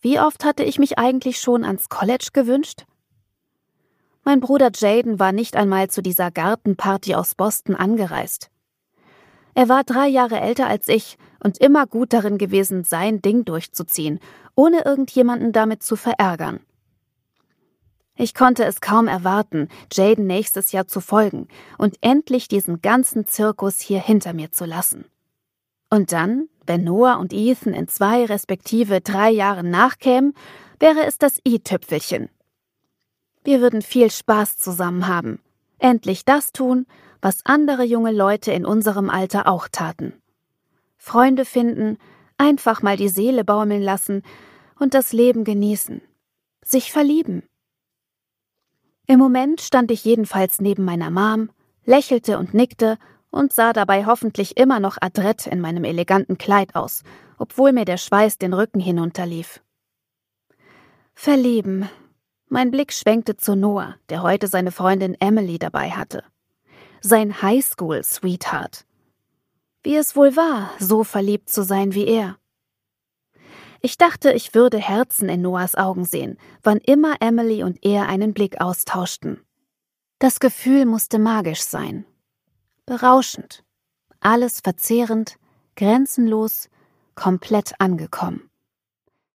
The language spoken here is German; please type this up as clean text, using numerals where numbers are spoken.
Wie oft hatte ich mich eigentlich schon ans College gewünscht? Mein Bruder Jaden war nicht einmal zu dieser Gartenparty aus Boston angereist. Er war 3 Jahre älter als ich und immer gut darin gewesen, sein Ding durchzuziehen, ohne irgendjemanden damit zu verärgern. Ich konnte es kaum erwarten, Jaden nächstes Jahr zu folgen und endlich diesen ganzen Zirkus hier hinter mir zu lassen. Und dann, wenn Noah und Ethan in 2 respektive 3 Jahren nachkämen, wäre es das i-Tüpfelchen. Wir würden viel Spaß zusammen haben. Endlich das tun, was andere junge Leute in unserem Alter auch taten. Freunde finden, einfach mal die Seele baumeln lassen und das Leben genießen. Sich verlieben. Im Moment stand ich jedenfalls neben meiner Mom, lächelte und nickte und sah dabei hoffentlich immer noch adrett in meinem eleganten Kleid aus, obwohl mir der Schweiß den Rücken hinunterlief. Verlieben. Mein Blick schwenkte zu Noah, der heute seine Freundin Emily dabei hatte. Sein Highschool-Sweetheart. Wie es wohl war, so verliebt zu sein wie er. Ich dachte, ich würde Herzen in Noahs Augen sehen, wann immer Emily und er einen Blick austauschten. Das Gefühl musste magisch sein. Berauschend. Alles verzehrend, grenzenlos, komplett angekommen.